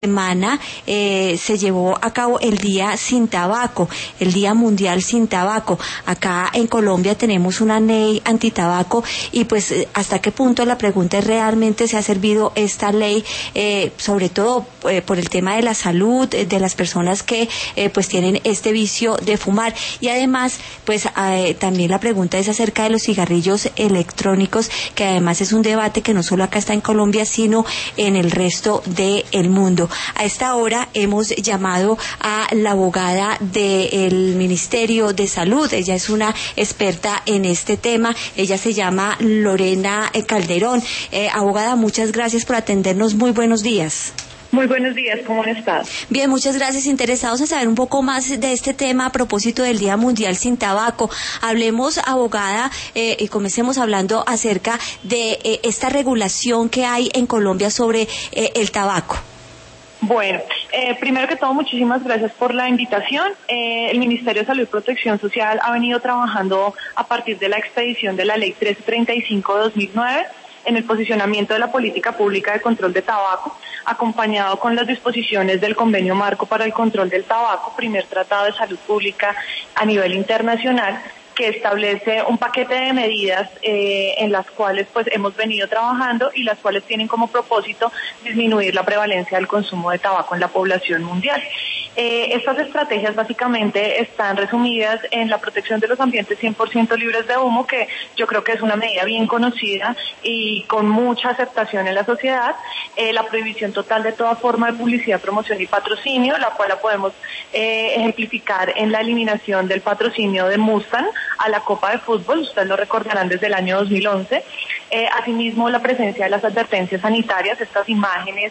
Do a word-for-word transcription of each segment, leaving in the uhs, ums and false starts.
semana eh, se llevó a cabo el Día Sin Tabaco, el Día Mundial Sin Tabaco. Acá en Colombia tenemos una ley antitabaco y pues hasta qué punto, la pregunta es, realmente se ha servido esta ley, eh, sobre todo eh, por el tema de la salud eh, de las personas que eh, pues tienen este vicio de fumar. Y además pues eh, también la pregunta es acerca de los cigarrillos electrónicos, que además es un debate que no solo acá está en Colombia, sino en el resto del mundo. A esta hora hemos llamado a la abogada del Ministerio de Salud. Ella es una experta en este tema. Ella se llama Lorena Calderón. Eh, abogada, muchas gracias por atendernos. Muy buenos días. Muy buenos días, ¿cómo han estado? Bien, muchas gracias. Interesados en saber un poco más de este tema a propósito del Día Mundial Sin Tabaco. Hablemos, abogada, eh, y comencemos hablando acerca de eh, esta regulación que hay en Colombia sobre eh, el tabaco. Bueno, eh, primero que todo, muchísimas gracias por la invitación. Eh, el Ministerio de Salud y Protección Social ha venido trabajando a partir de la expedición de la Ley trece treinta y cinco de dos mil nueve en el posicionamiento de la política pública de control de tabaco, acompañado con las disposiciones del Convenio Marco para el Control del Tabaco, primer tratado de salud pública a nivel internacional, que establece un paquete de medidas eh, en las cuales pues hemos venido trabajando y las cuales tienen como propósito disminuir la prevalencia del consumo de tabaco en la población mundial. Eh, estas estrategias básicamente están resumidas en la protección de los ambientes cien por ciento libres de humo, que yo creo que es una medida bien conocida y con mucha aceptación en la sociedad, eh, la prohibición total de toda forma de publicidad, promoción y patrocinio, la cual la podemos eh, ejemplificar en la eliminación del patrocinio de Mustang a la Copa de Fútbol, ustedes lo recordarán desde el año dos mil once. Eh, asimismo, la presencia de las advertencias sanitarias, estas imágenes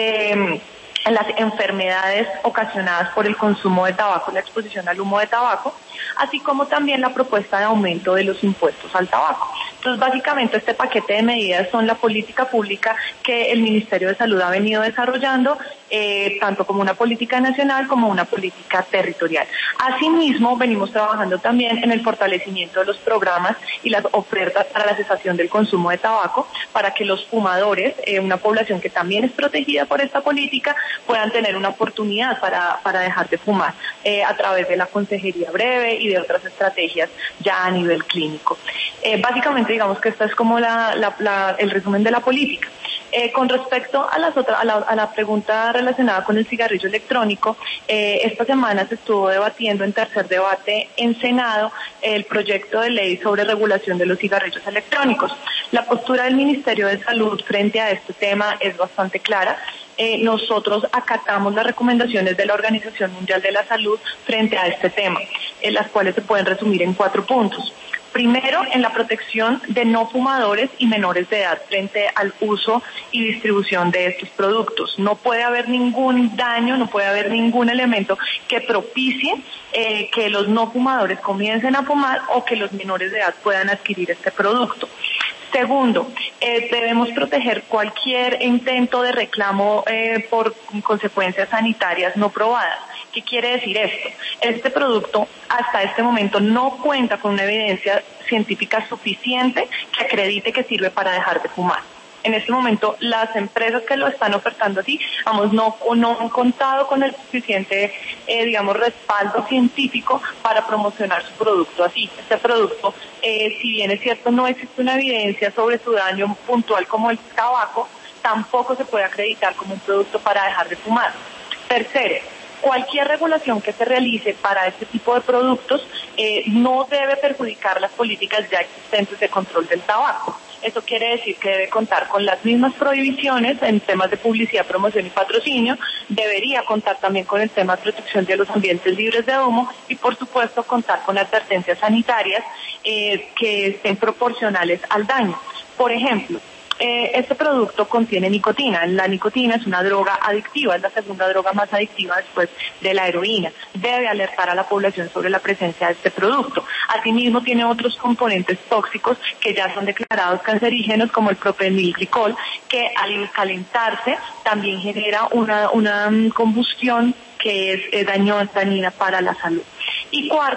de mm, las enfermedades ocasionadas por el consumo de tabaco, la exposición al humo de tabaco, así como también la propuesta de aumento de los impuestos al tabaco. Entonces, básicamente, este paquete de medidas son la política pública que el Ministerio de Salud ha venido desarrollando, eh, tanto como una política nacional como una política territorial. Asimismo, venimos trabajando también en el fortalecimiento de los programas y las ofertas para la cesación del consumo de tabaco, para que los fumadores, eh, una población que también es protegida por esta política, puedan tener una oportunidad para, para dejar de fumar eh, a través de la consejería breve y de otras estrategias ya a nivel clínico. Eh, básicamente, digamos que esta es como la, la, la, el resumen de la política. Eh, con respecto a, las otras, a, la, a la pregunta relacionada con el cigarrillo electrónico, eh, esta semana se estuvo debatiendo en tercer debate en Senado el proyecto de ley sobre regulación de los cigarrillos electrónicos. La postura del Ministerio de Salud frente a este tema es bastante clara. Eh, nosotros acatamos las recomendaciones de la Organización Mundial de la Salud frente a este tema, en las cuales se pueden resumir en cuatro puntos. Primero, en la protección de no fumadores y menores de edad frente al uso y distribución de estos productos. No puede haber ningún daño, no puede haber ningún elemento que propicie eh, que los no fumadores comiencen a fumar o que los menores de edad puedan adquirir este producto. Segundo, eh, debemos proteger cualquier intento de reclamo eh, por consecuencias sanitarias no probadas. ¿Qué quiere decir esto? Este producto hasta este momento no cuenta con una evidencia científica suficiente que acredite que sirve para dejar de fumar. En este momento, las empresas que lo están ofertando así, vamos, no, no han contado con el suficiente, eh, digamos, respaldo científico para promocionar su producto así. Este producto, eh, si bien es cierto, no existe una evidencia sobre su daño puntual como el tabaco, tampoco se puede acreditar como un producto para dejar de fumar. Tercero, cualquier regulación que se realice para este tipo de productos eh, no debe perjudicar las políticas ya existentes de control del tabaco. Eso quiere decir que debe contar con las mismas prohibiciones en temas de publicidad, promoción y patrocinio, debería contar también con el tema de protección de los ambientes libres de humo y, por supuesto, contar con advertencias sanitarias eh, que estén proporcionales al daño. Por ejemplo, Eh, este producto contiene nicotina. La nicotina es una droga adictiva, es la segunda droga más adictiva después de la heroína. Debe alertar a la población sobre la presencia de este producto. Asimismo, tiene otros componentes tóxicos que ya son declarados cancerígenos, como el propenilglicol, que al calentarse también genera una, una combustión que es eh, dañosa, dañina para la salud. Y cuarto,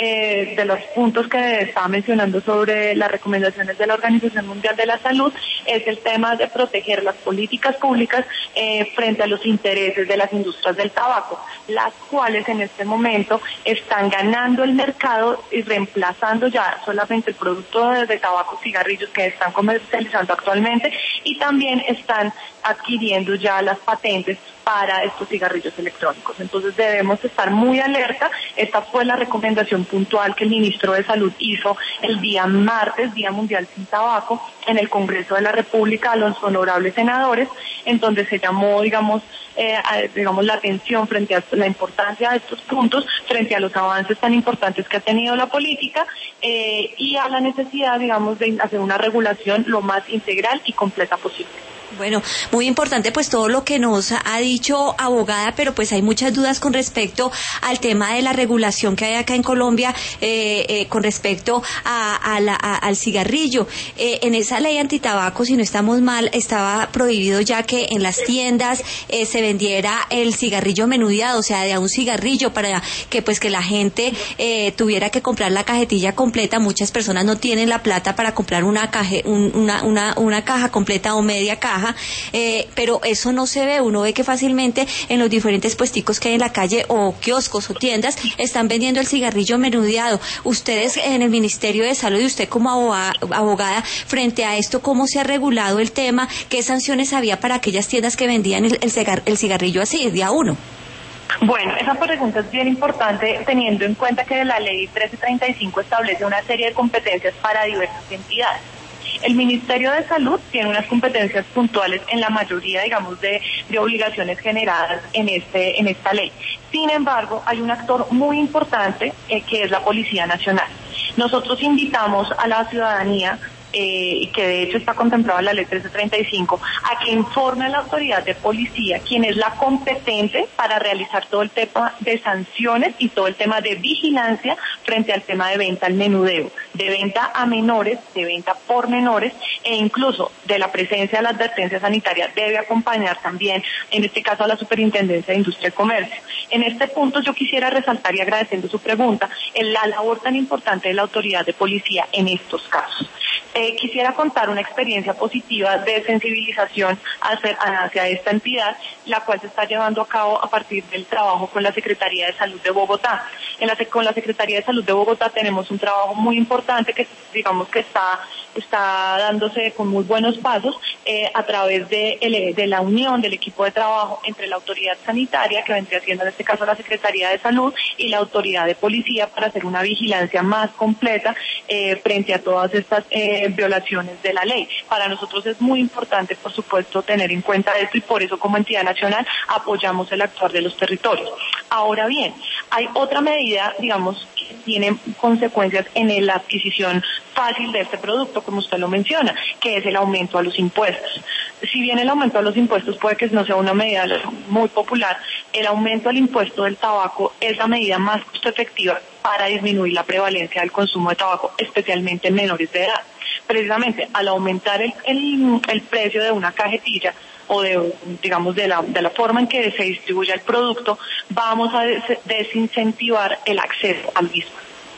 eh, de los puntos que estaba mencionando sobre las recomendaciones de la Organización Mundial de la Salud es el tema de proteger las políticas públicas eh, frente a los intereses de las industrias del tabaco, las cuales en este momento están ganando el mercado y reemplazando ya solamente el producto de, de tabaco, cigarrillos que están comercializando actualmente, y también están adquiriendo ya las patentes para estos cigarrillos electrónicos. Entonces debemos estar muy alerta. Esta fue la recomendación puntual que el ministro de Salud hizo el día martes, Día Mundial sin Tabaco, en el Congreso de la República a los honorables senadores, en donde se llamó, digamos, eh, a, digamos, la atención frente a la importancia de estos puntos, frente a los avances tan importantes que ha tenido la política, eh, y a la necesidad, digamos, de hacer una regulación lo más integral y completa posible. Bueno, muy importante pues todo lo que nos ha dicho abogada, pero pues hay muchas dudas con respecto al tema de la regulación que hay acá en Colombia eh, eh, con respecto a, a la, a, al cigarrillo. Eh, en esa ley antitabaco, si no estamos mal, estaba prohibido ya que en las tiendas eh, se vendiera el cigarrillo menudeado, o sea, de a un cigarrillo, para que pues que la gente eh, tuviera que comprar la cajetilla completa. Muchas personas no tienen la plata para comprar una, caje, un, una, una, una caja completa o media caja. Eh, pero eso no se ve, uno ve que fácilmente en los diferentes puesticos que hay en la calle o kioscos o tiendas están vendiendo el cigarrillo menudeado. Ustedes en el Ministerio de Salud y usted como abogada, abogada frente a esto, ¿cómo se ha regulado el tema? ¿Qué sanciones había para aquellas tiendas que vendían el, el, cigar, el cigarrillo así, de a uno? Bueno, esa pregunta es bien importante teniendo en cuenta que la ley trece treinta y cinco establece una serie de competencias para diversas entidades. El Ministerio de Salud tiene unas competencias puntuales en la mayoría, digamos, de, de obligaciones generadas en este en esta ley. Sin embargo, hay un actor muy importante eh, que es la Policía Nacional. Nosotros invitamos a la ciudadanía, eh, que de hecho está contemplado en la ley trece treinta y cinco, a que informe a la autoridad de policía, quien es la competente para realizar todo el tema de sanciones y todo el tema de vigilancia frente al tema de venta al menudeo, de venta a menores, de venta por menores, e incluso de la presencia de la advertencia sanitaria debe acompañar también, en este caso, a la Superintendencia de Industria y Comercio. En este punto yo quisiera resaltar, y agradeciendo su pregunta, en la labor tan importante de la autoridad de policía en estos casos. Eh, quisiera contar una experiencia positiva de sensibilización hacia, hacia esta entidad, la cual se está llevando a cabo a partir del trabajo con la Secretaría de Salud de Bogotá. En la, con la Secretaría de Salud de Bogotá tenemos un trabajo muy importante que, digamos, que está está dándose con muy buenos pasos eh, a través de, el, de la unión del equipo de trabajo entre la autoridad sanitaria, que vendría siendo en este caso la Secretaría de Salud, y la autoridad de policía, para hacer una vigilancia más completa eh, frente a todas estas eh, violaciones de la ley. Para nosotros es muy importante, por supuesto, tener en cuenta esto, y por eso como entidad nacional apoyamos el actuar de los territorios. Ahora bien, hay otra medida, digamos, que tiene consecuencias en la adquisición fácil de este producto, como usted lo menciona, que es el aumento a los impuestos. Si bien el aumento a los impuestos puede que no sea una medida muy popular, el aumento al impuesto del tabaco es la medida más costo efectiva para disminuir la prevalencia del consumo de tabaco, especialmente en menores de edad. Precisamente al aumentar el, el, el precio de una cajetilla, o de, digamos, de la, de la forma en que se distribuye el producto, vamos a des- desincentivar el acceso al mismo.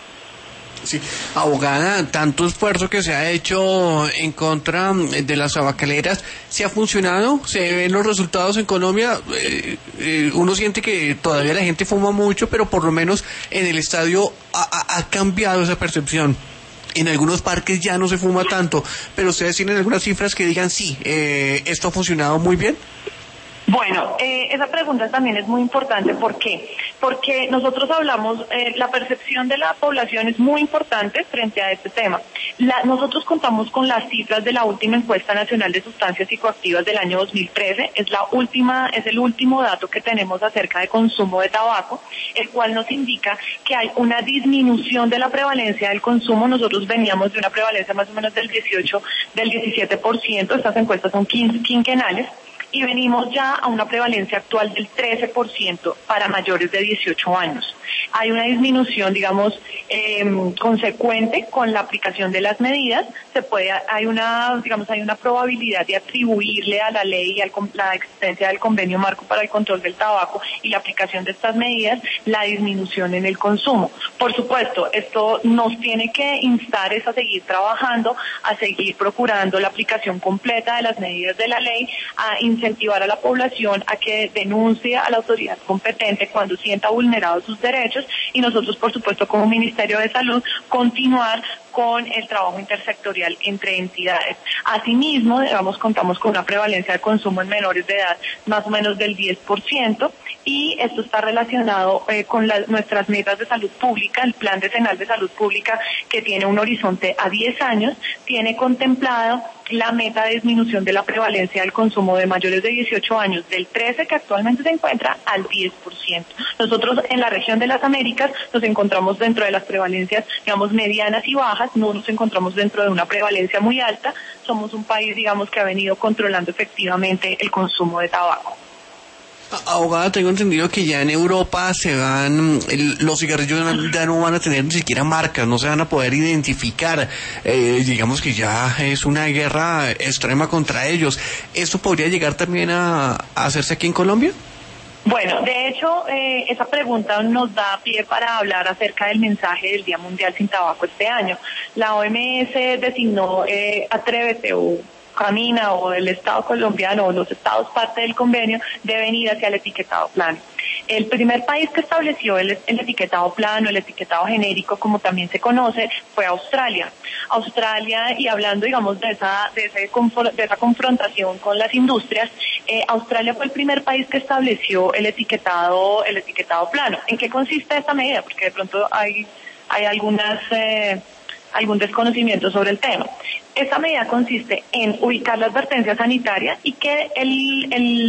Sí, abogada, tanto esfuerzo que se ha hecho en contra de las tabacaleras, ¿se ha funcionado? ¿Se ven los resultados en Colombia? Eh, eh, uno siente que todavía la gente fuma mucho, pero por lo menos en el estadio ha, ha, ha cambiado esa percepción. En algunos parques ya no se fuma tanto, pero ustedes tienen algunas cifras que digan, sí, eh, esto ha funcionado muy bien. Bueno, eh, esa pregunta también es muy importante. ¿Por qué? Porque nosotros hablamos, eh, la percepción de la población es muy importante frente a este tema. La, nosotros contamos con las cifras de la última encuesta nacional de sustancias psicoactivas del año dos mil trece. Es la última, es el último dato que tenemos acerca de consumo de tabaco, el cual nos indica que hay una disminución de la prevalencia del consumo. Nosotros veníamos de una prevalencia más o menos del dieciocho, del diecisiete por ciento. Estas encuestas son quinquenales. Y venimos ya a una prevalencia actual del trece por ciento para mayores de dieciocho años. hay una disminución, digamos, eh, consecuente con la aplicación de las medidas. Se puede, hay una, digamos, hay una probabilidad de atribuirle a la ley y a la existencia del convenio marco para el control del tabaco y la aplicación de estas medidas, la disminución en el consumo. Por supuesto, esto nos tiene que instar es a seguir trabajando, a seguir procurando la aplicación completa de las medidas de la ley, a incentivar a la población a que denuncie a la autoridad competente cuando sienta vulnerados sus derechos, y nosotros, por supuesto, como Ministerio de Salud, continuar con el trabajo intersectorial entre entidades. Asimismo, digamos, contamos con una prevalencia de consumo en menores de edad más o menos del diez por ciento, y esto está relacionado eh, con la, nuestras metas de salud pública. El Plan Decenal de Salud Pública, que tiene un horizonte a diez años, tiene contemplado la meta de disminución de la prevalencia del consumo de mayores de dieciocho años del trece, que actualmente se encuentra, al diez por ciento. Nosotros en la región de las Américas nos encontramos dentro de las prevalencias, digamos, medianas y bajas, no nos encontramos dentro de una prevalencia muy alta. Somos un país, digamos, que ha venido controlando efectivamente el consumo de tabaco. Abogada, tengo entendido que ya en Europa se van, los cigarrillos ya no van a tener ni siquiera marcas, no se van a poder identificar, eh, digamos que ya es una guerra extrema contra ellos. ¿Esto podría llegar también a, a hacerse aquí en Colombia? Bueno, de hecho, eh, esa pregunta nos da pie para hablar acerca del mensaje del Día Mundial sin Tabaco este año. La O M S designó eh, Atrévete o Camina, o el Estado colombiano o los estados parte del convenio deben ir hacia el etiquetado plano. El primer país que estableció el, el etiquetado plano, el etiquetado genérico, como también se conoce, fue Australia. Australia, y hablando, digamos, de esa, de ese, de esa confrontación con las industrias, eh, Australia fue el primer país que estableció el etiquetado, el etiquetado plano. ¿En qué consiste esta medida? Porque de pronto hay, hay algunas, eh, algún desconocimiento sobre el tema. Esta medida consiste en ubicar la advertencia sanitaria y que el,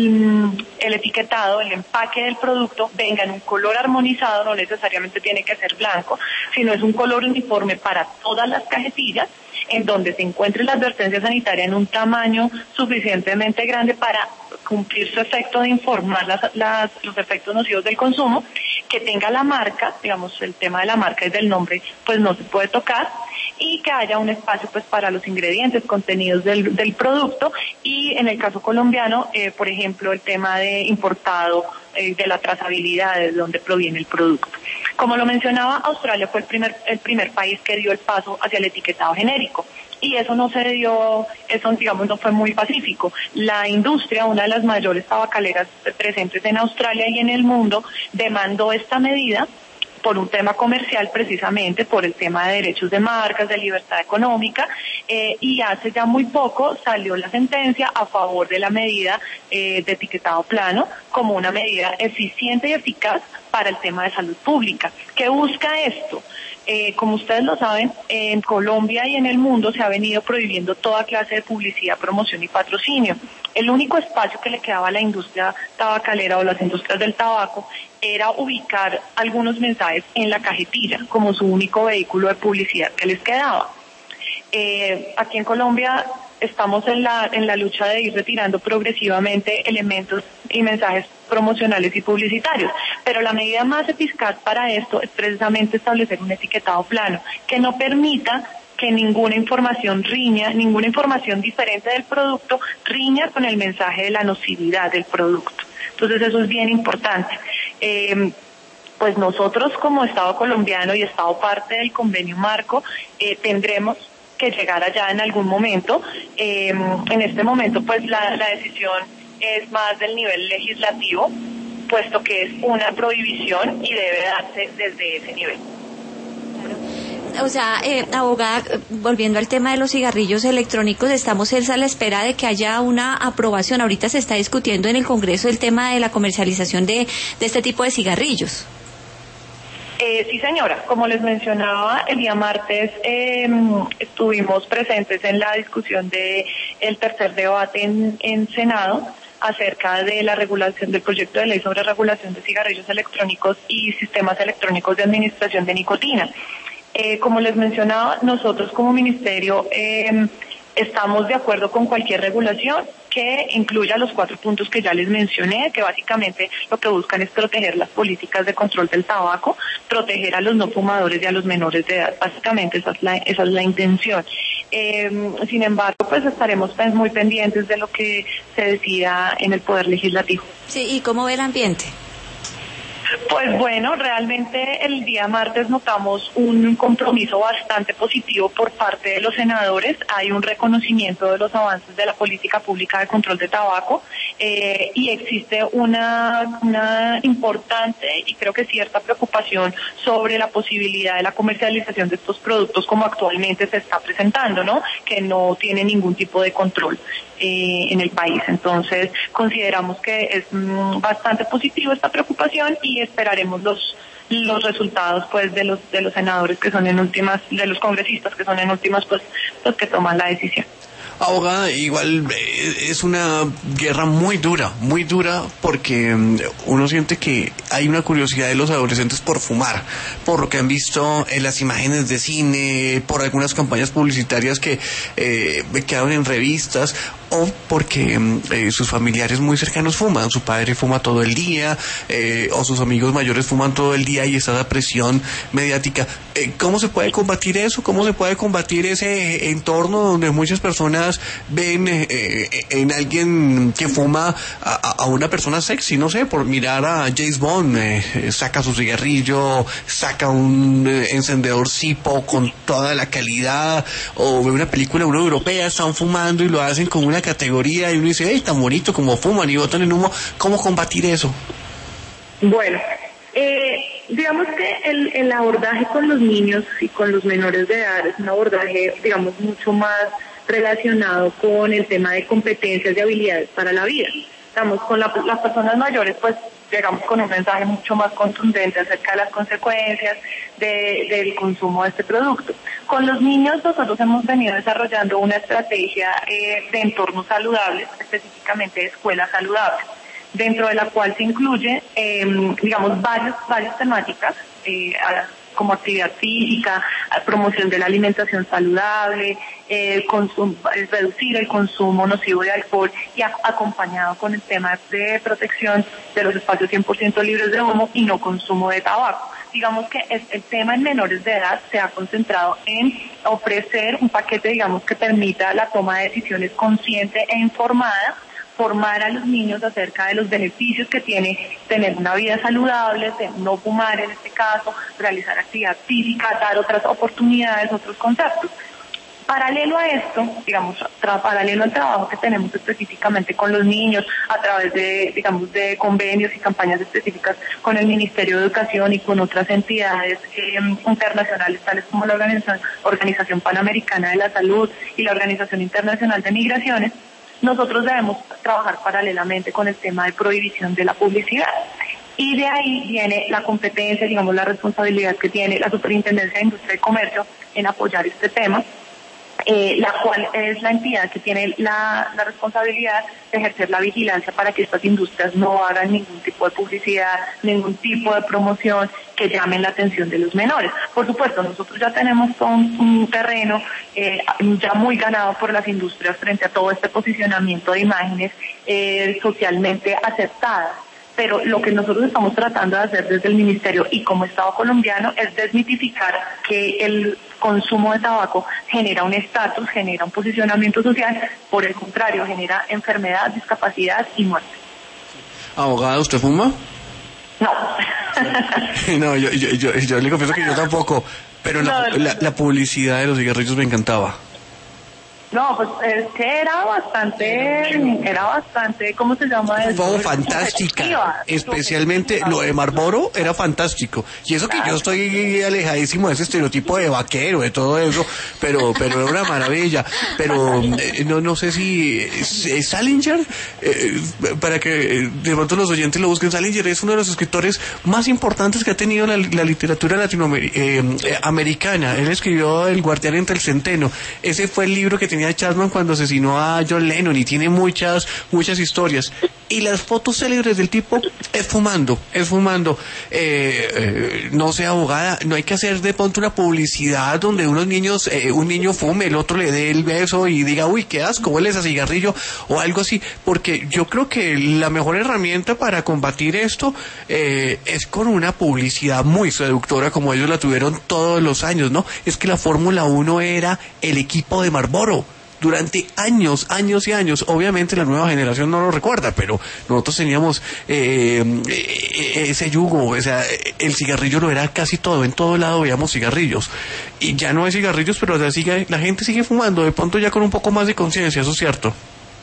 el, el etiquetado, el empaque del producto venga en un color armonizado, no necesariamente tiene que ser blanco, sino es un color uniforme para todas las cajetillas, en donde se encuentre la advertencia sanitaria en un tamaño suficientemente grande para cumplir su efecto de informar las, las, los efectos nocivos del consumo, que tenga la marca, digamos, el tema de la marca y del nombre, pues no se puede tocar, y que haya un espacio pues para los ingredientes, contenidos del, del producto, y en el caso colombiano, eh, por ejemplo, el tema de importado, eh, de la trazabilidad, de dónde proviene el producto. Como lo mencionaba, Australia fue el primer, el primer país que dio el paso hacia el etiquetado genérico. Y eso no se dio, eso digamos no fue muy pacífico. La industria, una de las mayores tabacaleras presentes en Australia y en el mundo, demandó esta medida por un tema comercial, precisamente por el tema de derechos de marcas, de libertad económica, eh, y hace ya muy poco salió la sentencia a favor de la medida eh, de etiquetado plano como una medida eficiente y eficaz para el tema de salud pública. ¿Qué busca esto? Eh, como ustedes lo saben, en Colombia y en el mundo se ha venido prohibiendo toda clase de publicidad, promoción y patrocinio. El único espacio que le quedaba a la industria tabacalera o las industrias del tabaco era ubicar algunos mensajes en la cajetilla como su único vehículo de publicidad que les quedaba. Eh, aquí en Colombia estamos en la en la lucha de ir retirando progresivamente elementos y mensajes promocionales y publicitarios, pero la medida más eficaz para esto es precisamente establecer un etiquetado plano que no permita que ninguna información riña, ninguna información diferente del producto riña con el mensaje de la nocividad del producto. Entonces eso es bien importante. Eh, pues nosotros como Estado colombiano y Estado parte del convenio marco eh, tendremos que llegar allá en algún momento. Eh, en este momento pues la, la decisión es más del nivel legislativo, puesto que es una prohibición y debe darse desde ese nivel. O sea, eh, abogada, volviendo al tema de los cigarrillos electrónicos, estamos a la espera de que haya una aprobación. Ahorita se está discutiendo en el Congreso el tema de la comercialización de, de este tipo de cigarrillos. Eh, sí, señora. Como les mencionaba, el día martes eh, estuvimos presentes en la discusión de el tercer debate en, en Senado acerca de la regulación del proyecto de ley sobre regulación de cigarrillos electrónicos y sistemas electrónicos de administración de nicotina. Eh, como les mencionaba, nosotros como ministerio eh, Estamos de acuerdo con cualquier regulación que incluya los cuatro puntos que ya les mencioné, que básicamente lo que buscan es proteger las políticas de control del tabaco, proteger a los no fumadores y a los menores de edad. Básicamente esa es la, esa es la intención. Eh, sin embargo, pues estaremos muy pendientes de lo que se decida en el Poder Legislativo. Sí, ¿y cómo ve el ambiente? Pues bueno, realmente el día martes notamos un compromiso bastante positivo por parte de los senadores. Hay un reconocimiento de los avances de la política pública de control de tabaco eh, y existe una, una importante y creo que cierta preocupación sobre la posibilidad de la comercialización de estos productos como actualmente se está presentando, ¿no? Que no tiene ningún tipo de control eh, en el país. Entonces, consideramos que es mm, bastante positivo esta preocupación y esperaremos los los resultados pues de los de los senadores que son en últimas, de los congresistas que son en últimas pues los que toman la decisión. Abogada, igual eh, es una guerra muy dura, muy dura, porque um, uno siente que hay una curiosidad de los adolescentes por fumar, por lo que han visto en las imágenes de cine, por algunas campañas publicitarias que eh, quedan en revistas, o porque eh, sus familiares muy cercanos fuman, su padre fuma todo el día, eh, o sus amigos mayores fuman todo el día y está la presión mediática. Eh, ¿Cómo se puede combatir eso? ¿Cómo se puede combatir ese entorno donde muchas personas ven eh, eh, en alguien que fuma a, a una persona sexy? No sé, por mirar a James Bond, eh, saca su cigarrillo, saca un eh, encendedor Zippo con toda la calidad, o ve una película europea, están fumando y lo hacen con una categoría y uno dice, ¡ay, tan bonito como fuman y botan en humo! ¿Cómo combatir eso? Bueno, eh, digamos que el, el abordaje con los niños y con los menores de edad es un abordaje, digamos, mucho más relacionado con el tema de competencias y habilidades para la vida. Estamos con la, las personas mayores, pues llegamos con un mensaje mucho más contundente acerca de las consecuencias de, del consumo de este producto. Con los niños nosotros hemos venido desarrollando una estrategia eh, de entornos saludables, específicamente de escuelas saludables, dentro de la cual se incluye, eh, digamos, varios, varias temáticas, eh, a, como actividad física, promoción de la alimentación saludable, eh, consum, reducir el consumo nocivo de alcohol y a, acompañado con el tema de protección de los espacios cien por ciento libres de humo y no consumo de tabaco. Digamos que es, el tema en menores de edad se ha concentrado en ofrecer un paquete, digamos, que permita la toma de decisiones consciente e informada, formar a los niños acerca de los beneficios que tiene tener una vida saludable, de no fumar en este caso, realizar actividad física, dar otras oportunidades, otros conceptos. Paralelo a esto, digamos, tra- paralelo al trabajo que tenemos específicamente con los niños a través de, digamos, de convenios y campañas específicas con el Ministerio de Educación y con otras entidades eh, internacionales, tales como la Organización, Organización Panamericana de la Salud y la Organización Internacional de Migraciones, nosotros debemos trabajar paralelamente con el tema de prohibición de la publicidad. Y de ahí viene la competencia, digamos, la responsabilidad que tiene la Superintendencia de Industria y Comercio en apoyar este tema, eh, la cual es la entidad que tiene la, la responsabilidad de ejercer la vigilancia para que estas industrias no hagan ningún tipo de publicidad, ningún tipo de promoción que llamen la atención de los menores. Por supuesto, nosotros ya tenemos todo un, un terreno eh, ya muy ganado por las industrias frente a todo este posicionamiento de imágenes eh, socialmente aceptadas. Pero lo que nosotros estamos tratando de hacer desde el Ministerio y como Estado colombiano es desmitificar que el consumo de tabaco genera un estatus, genera un posicionamiento social, por el contrario, genera enfermedad, discapacidad y muerte. Abogada, ¿usted fuma? No. No, yo, yo, yo, yo le confieso que yo tampoco, pero la, no, no. la, la publicidad de los cigarrillos me encantaba. No, pues es que era bastante, era bastante, ¿cómo se llama eso? Fue fantástica, especialmente lo de Marlboro era fantástico. Y eso que yo estoy alejadísimo de ese estereotipo de vaquero, de todo eso, pero pero era una maravilla. Pero eh, no no sé si eh, Salinger, eh, para que eh, de pronto los oyentes lo busquen, Salinger es uno de los escritores más importantes que ha tenido la, la literatura latinoamericana. Eh, Él escribió El guardián entre el centeno. Ese fue el libro que tenía Chapman cuando asesinó a John Lennon y tiene muchas muchas historias. y las fotos célebres del tipo es fumando, es fumando. Eh, eh, no sé, abogada, no hay que hacer de pronto una publicidad donde unos niños, eh, un niño fume, el otro le dé el beso y diga, uy, qué asco, hueles a cigarrillo o algo así, porque yo creo que la mejor herramienta para combatir esto eh, es con una publicidad muy seductora como ellos la tuvieron todos los años, ¿no? Es que la Fórmula uno era el equipo de Marlboro. Durante años, años y años, obviamente la nueva generación no lo recuerda, pero nosotros teníamos eh, eh, ese yugo, o sea, el cigarrillo lo era casi todo, en todo lado veíamos cigarrillos, y ya no hay cigarrillos, pero la, sigue, la gente sigue fumando, de pronto ya con un poco más de conciencia, eso es cierto.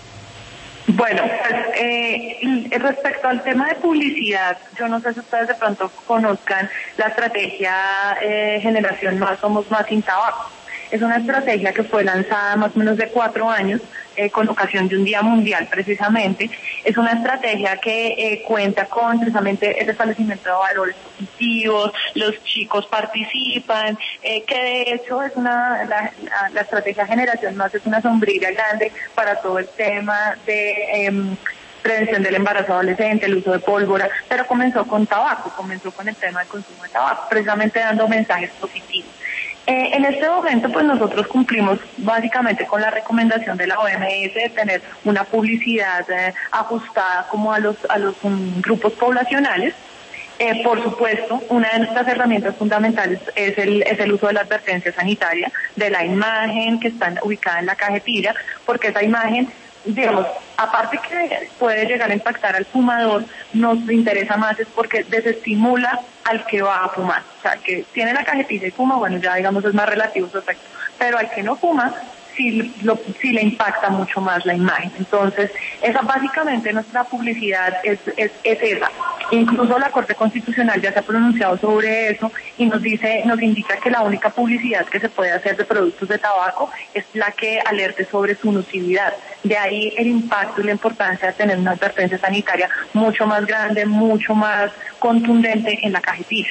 Bueno, pues eh, respecto al tema de publicidad, yo no sé si ustedes de pronto conozcan la estrategia eh, Generación Más Somos Más Sin Tabaco. Es una estrategia que fue lanzada más o menos de cuatro años eh, con ocasión de un Día Mundial precisamente. Es una estrategia que eh, cuenta con precisamente el establecimiento de valores positivos, los chicos participan, eh, que de hecho es una la, la, la estrategia Generación Más es una sombrilla grande para todo el tema de eh, prevención del embarazo adolescente, el uso de pólvora, pero comenzó con tabaco, comenzó con el tema del consumo de tabaco, precisamente dando mensajes positivos. Eh, en este momento, pues nosotros cumplimos básicamente con la recomendación de la O M S de tener una publicidad eh, ajustada como a los a los um, grupos poblacionales. Eh, por supuesto, una de nuestras herramientas fundamentales es el es el uso de la advertencia sanitaria, de la imagen que está ubicada en la cajetilla, porque esa imagen, digamos, aparte que puede llegar a impactar al fumador, nos interesa más es porque desestimula al que va a fumar. O sea, que tiene la cajetilla y fuma, bueno, ya digamos es más relativo su efecto. Pero al que no fuma, sí, lo, sí le impacta mucho más la imagen. Entonces, esa básicamente nuestra publicidad es, es, es esa. Incluso la Corte Constitucional ya se ha pronunciado sobre eso y nos dice, nos indica que la única publicidad que se puede hacer de productos de tabaco es la que alerte sobre su nocividad. De ahí el impacto y la importancia de tener una advertencia sanitaria mucho más grande, mucho más contundente en la cajetilla.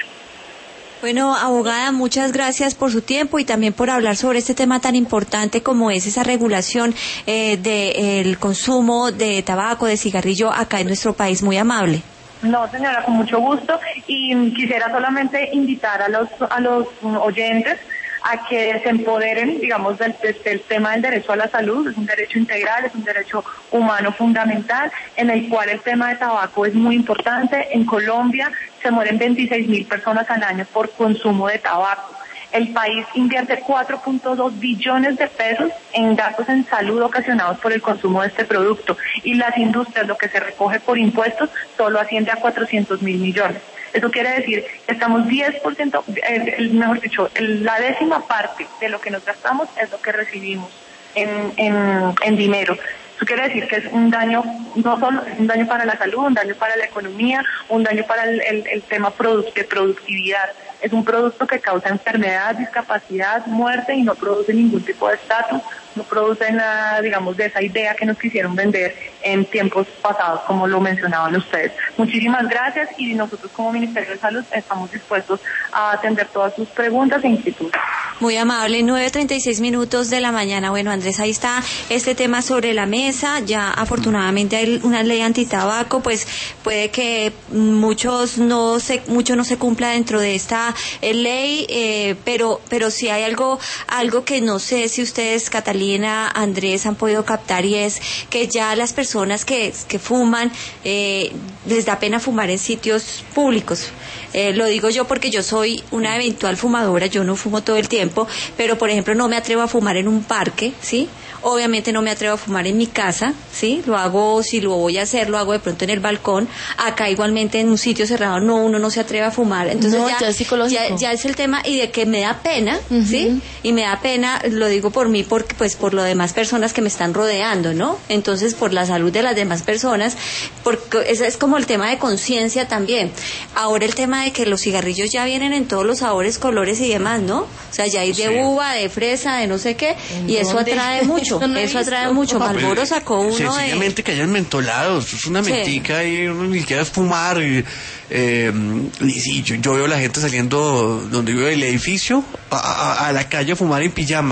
Bueno, abogada, muchas gracias por su tiempo y también por hablar sobre este tema tan importante como es esa regulación eh, del consumo de tabaco, de cigarrillo acá en nuestro país. Muy amable. No, señora, con mucho gusto, y quisiera solamente invitar a los a los oyentes a que se empoderen, digamos, del, del tema del derecho a la salud. Es un derecho integral, es un derecho humano fundamental, en el cual el tema de tabaco es muy importante. En Colombia se mueren veintiséis mil personas al año por consumo de tabaco. El país invierte cuatro punto dos billones de pesos en gastos en salud ocasionados por el consumo de este producto, y las industrias, lo que se recoge por impuestos, solo asciende a cuatrocientos mil millones. Eso quiere decir que estamos diez por ciento, eh, mejor dicho, el, la décima parte de lo que nos gastamos es lo que recibimos en, en, en dinero. Eso quiere decir que es un daño, no solo es un daño para la salud, un daño para la economía, un daño para el, el, el tema produ- de productividad. Es un producto que causa enfermedad, discapacidad, muerte, y no produce ningún tipo de estatus, no produce nada, digamos, de esa idea que nos quisieron vender en tiempos pasados, como lo mencionaban ustedes. Muchísimas gracias, y nosotros como Ministerio de Salud estamos dispuestos a atender todas sus preguntas e inquietudes. Muy amable, nueve treinta y seis minutos de la mañana. Bueno, Andrés, ahí está este tema sobre la mesa. Ya afortunadamente hay una ley antitabaco, pues puede que muchos no se, mucho no se cumpla dentro de esta eh, ley, eh, pero pero sí hay algo algo que no sé si ustedes, Catalina, Andrés, han podido captar, y es que ya las personas que, que fuman, eh, les da pena fumar en sitios públicos. Eh, lo digo yo porque yo soy una eventual fumadora, yo no fumo todo el tiempo, pero por ejemplo no me atrevo a fumar en un parque, ¿sí? Obviamente no me atrevo a fumar en mi casa, ¿sí? Lo hago, si lo voy a hacer, lo hago de pronto en el balcón. Acá igualmente en un sitio cerrado no, uno no se atreve a fumar. Entonces no, ya, ya es psicológico. Ya, ya es el tema, y de que me da pena, uh-huh. ¿sí? Y me da pena, lo digo por mí, porque pues por lo demás personas que me están rodeando, ¿no? Entonces por la salud de las demás personas, porque ese es como el tema de conciencia también. Ahora el tema de que los cigarrillos ya vienen en todos los sabores, colores y demás, ¿no? O sea, ya hay de sí. uva, de fresa, de no sé qué, y eso atrae mucho. No eso atrae mucho. Marlboro sacó uno sencillamente de... que hayan mentolados, es una mentica, sí. Y uno ni siquiera es fumar. Y, eh, y sí, yo, yo veo a la gente saliendo donde vive el edificio a, a, a la calle a fumar en pijama.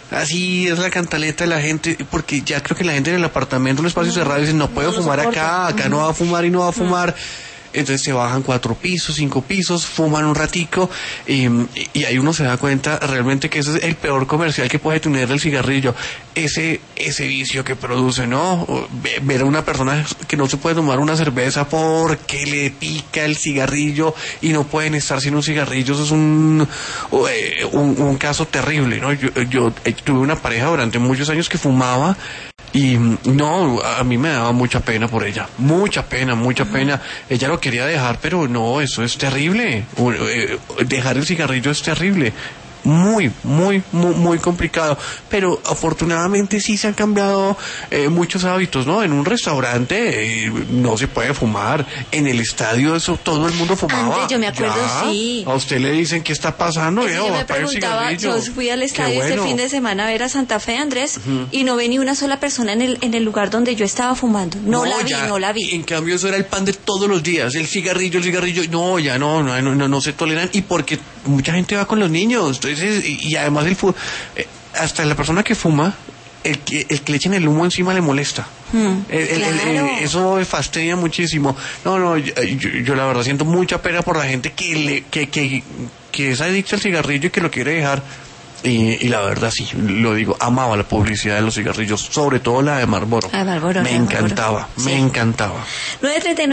Así es la cantaleta de la gente, porque ya creo que la gente en el apartamento, en un espacio cerrado, dice, no puedo no fumar soporta. acá, acá Uh-huh. no va a fumar y no va a fumar. Uh-huh. Entonces se bajan cuatro pisos, cinco pisos, fuman un ratico y, y ahí uno se da cuenta realmente que ese es el peor comercial que puede tener el cigarrillo, ese ese vicio que produce, ¿no? Ver a una persona que no se puede tomar una cerveza porque le pica el cigarrillo y no pueden estar sin un cigarrillo, eso es un un, un caso terrible, ¿no? Yo, yo tuve una pareja durante muchos años que fumaba y no, a mí me daba mucha pena por ella, mucha pena, mucha uh-huh. pena. Ella lo quería dejar, pero no, eso es terrible. Dejar el cigarrillo es terrible. Muy, muy, muy, muy complicado. Pero afortunadamente sí se han cambiado eh, muchos hábitos, ¿no? En un restaurante eh, no se puede fumar. En el estadio eso todo el mundo fumaba. Antes, yo me acuerdo, ya, sí. A usted le dicen qué está pasando. Yo, yo me preguntaba, yo fui al estadio bueno. este fin de semana a ver a Santa Fe, Andrés, uh-huh. y no vi ni una sola persona en el en el lugar donde yo estaba fumando. No, no la vi, ya, no la vi. En cambio eso era el pan de todos los días. El cigarrillo, el cigarrillo. No, ya no, no, no, no, no se toleran. Y porque mucha gente va con los niños. Entonces, y, y además el fu- eh, hasta la persona que fuma, el que, el que le echen el humo encima le molesta. Hmm, el, el, claro. el, el, eso me fastidia muchísimo. No, no, yo, yo, yo la verdad siento mucha pena por la gente que, le, que, que, que es adicta al cigarrillo y que lo quiere dejar. Y, y la verdad sí, lo digo, amaba la publicidad de los cigarrillos, sobre todo la de Marlboro. Ah, Marlboro, me encantaba, Marlboro. me Sí. encantaba. nueve treinta y nueve